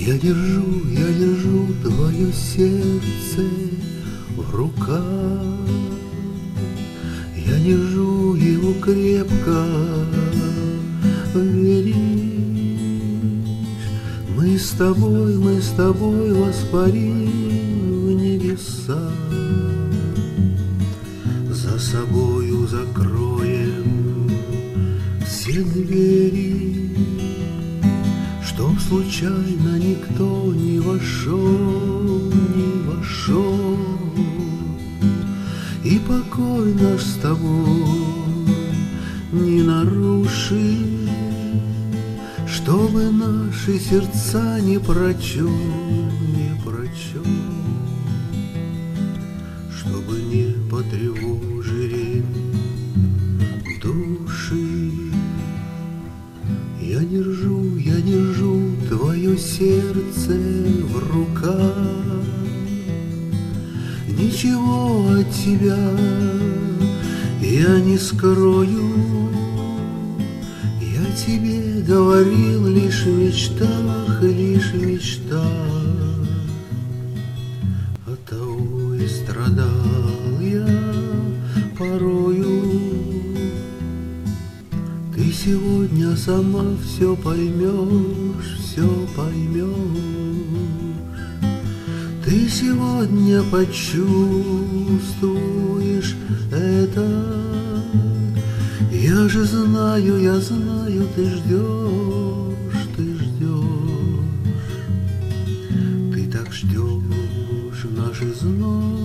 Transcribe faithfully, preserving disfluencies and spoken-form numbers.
Я держу, я держу твое сердце в руках, я держу его крепко, веришь? Мы с тобой, мы с тобой воспарим в небеса, за собою закроем все двери, чтоб случайно никто не вошел, не вошел, и покой наш с тобой не нарушит, чтобы наши сердца не прочел, не прочел, чтобы не потревожили души. Я держу, я держу твое сердце в руках, ничего от тебя я не скрою. Я тебе говорил лишь в мечтах, лишь в мечтах, оттого и страдал я порою. Ты сегодня сама все поймешь, все поймешь. Ты сегодня почувствуешь это. Я же знаю, я знаю, ты ждешь, ты ждешь. Ты так ждешь наши знания.